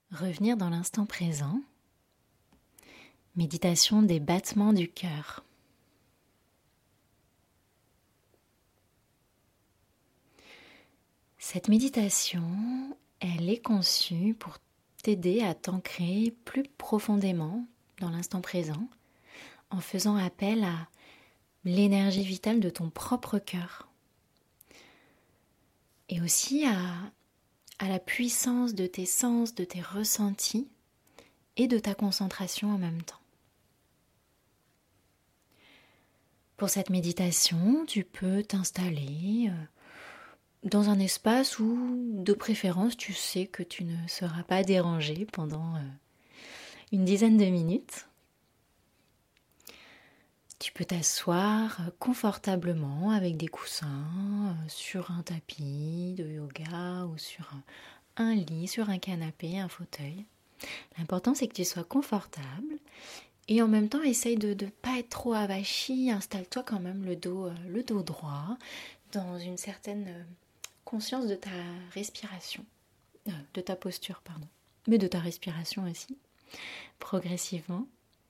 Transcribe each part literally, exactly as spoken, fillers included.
revenir dans l'instant présent. Méditation des battements du cœur. Cette méditation, elle est conçue pour t'aider à t'ancrer plus profondément dans l'instant présent en faisant appel à l'énergie vitale de ton propre cœur et aussi à, à la puissance de tes sens, de tes ressentis et de ta concentration en même temps. Pour cette méditation, tu peux t'installer dans un espace où, de préférence, tu sais que tu ne seras pas dérangé pendant une dizaine de minutes. Tu peux t'asseoir confortablement avec des coussins sur un tapis de yoga ou sur un, un lit, sur un canapé, un fauteuil. L'important, c'est que tu sois confortable et en même temps, essaye de ne pas être trop avachi. Installe-toi quand même le dos, le dos droit dans une certaine conscience de ta respiration, euh, de ta posture, pardon, mais de ta respiration aussi, progressivement.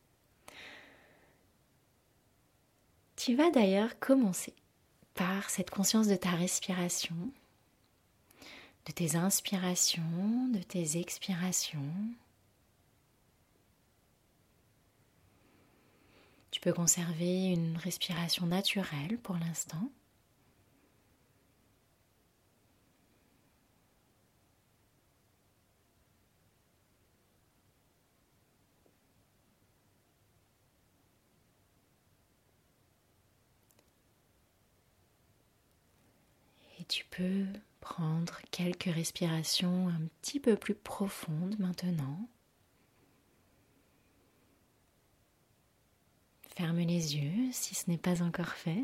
Tu vas d'ailleurs commencer par cette conscience de ta respiration, de tes inspirations, de tes expirations. Tu peux conserver une respiration naturelle pour l'instant. Et tu peux prendre quelques respirations un petit peu plus profondes maintenant. Ferme les yeux si ce n'est pas encore fait.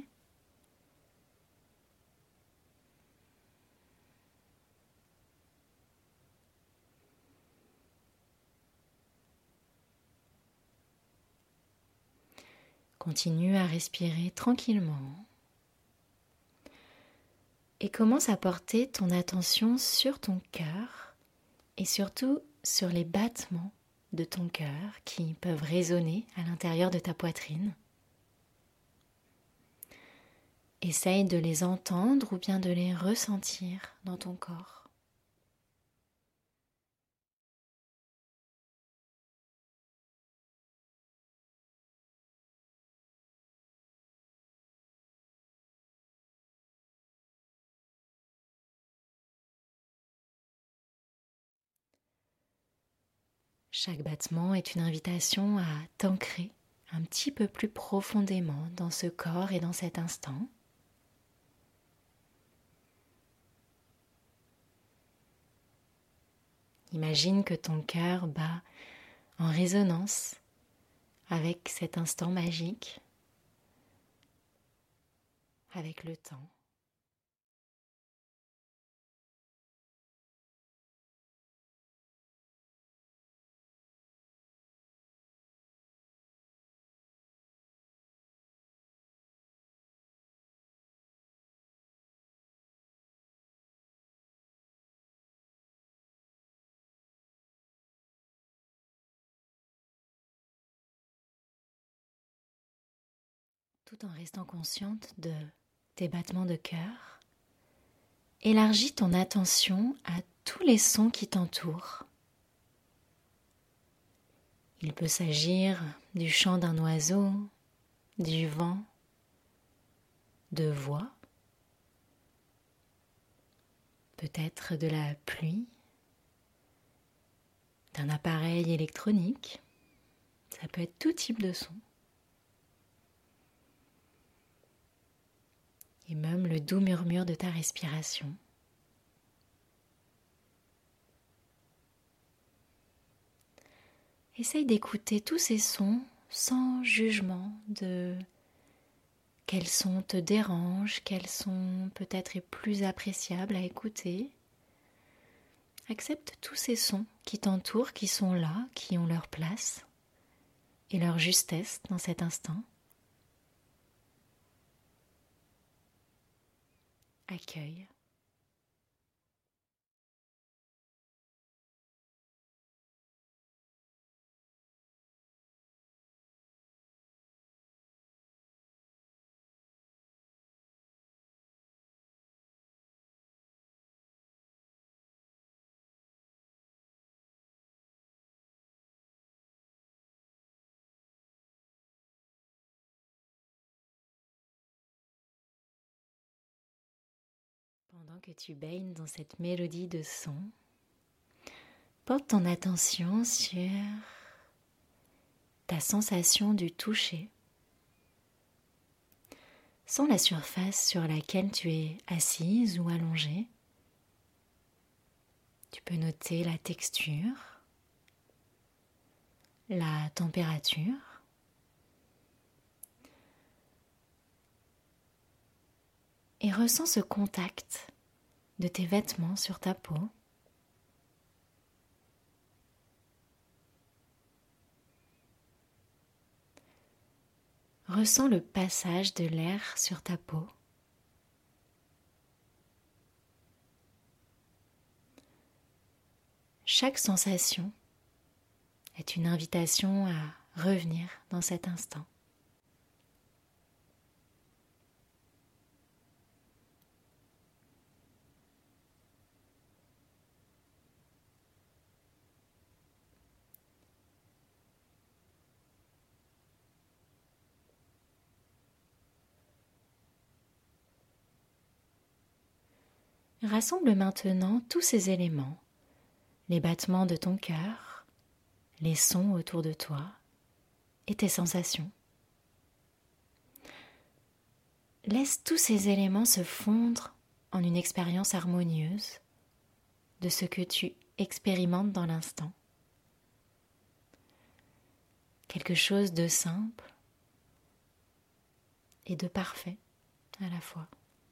Continue à respirer tranquillement et commence à porter ton attention sur ton cœur et surtout sur les battements de ton cœur qui peuvent résonner à l'intérieur de ta poitrine. Essaye de les entendre ou bien de les ressentir dans ton corps. Chaque battement est une invitation à t'ancrer un petit peu plus profondément dans ce corps et dans cet instant. Imagine que ton cœur bat en résonance avec cet instant magique, avec le temps. Tout en restant consciente de tes battements de cœur, élargis ton attention à tous les sons qui t'entourent. Il peut s'agir du chant d'un oiseau, du vent, de voix, peut-être de la pluie, d'un appareil électronique. Ça peut être tout type de son. Et même le doux murmure de ta respiration. Essaye d'écouter tous ces sons sans jugement de quels sons te dérangent, quels sons peut-être est plus appréciable à écouter. Accepte tous ces sons qui t'entourent, qui sont là, qui ont leur place et leur justesse dans cet instant. Accueille. Pendant que tu baignes dans cette mélodie de son, porte ton attention sur ta sensation du toucher. Sens la surface sur laquelle tu es assise ou allongée. Tu peux noter la texture, la température. Et ressens ce contact de tes vêtements sur ta peau. Ressens le passage de l'air sur ta peau. Chaque sensation est une invitation à revenir dans cet instant. Rassemble maintenant tous ces éléments, les battements de ton cœur, les sons autour de toi et tes sensations. Laisse tous ces éléments se fondre en une expérience harmonieuse de ce que tu expérimentes dans l'instant. Quelque chose de simple et de parfait à la fois.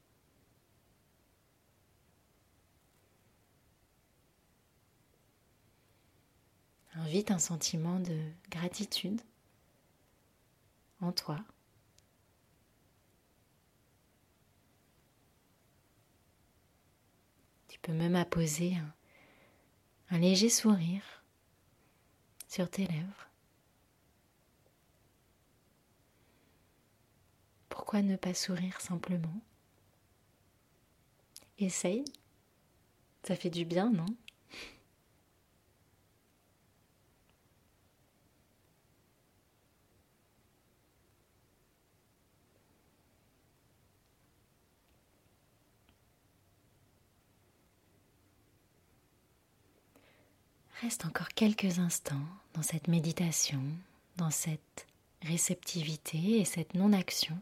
Invite un sentiment de gratitude en toi. Tu peux même apposer un, un léger sourire sur tes lèvres. Pourquoi ne pas sourire simplement? Essaye, ça fait du bien, non? Reste encore quelques instants dans cette méditation, dans cette réceptivité et cette non-action.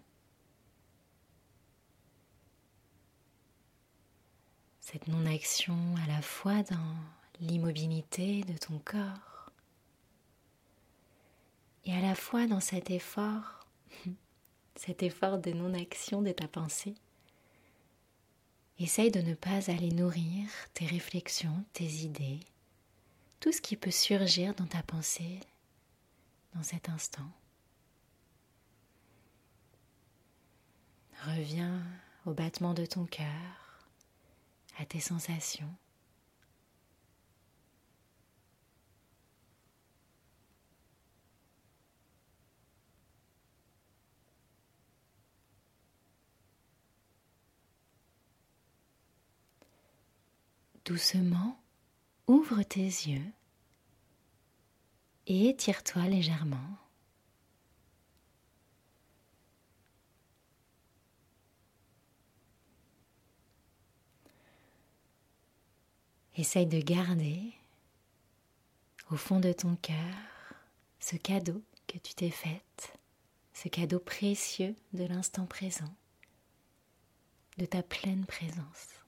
Cette non-action à la fois dans l'immobilité de ton corps et à la fois dans cet effort, cet effort de non-action de ta pensée. Essaye de ne pas aller nourrir tes réflexions, tes idées, tout ce qui peut surgir dans ta pensée dans cet instant. Reviens au battement de ton cœur, à tes sensations. Doucement, ouvre tes yeux et étire-toi légèrement. Essaye de garder au fond de ton cœur ce cadeau que tu t'es fait, ce cadeau précieux de l'instant présent, de ta pleine présence.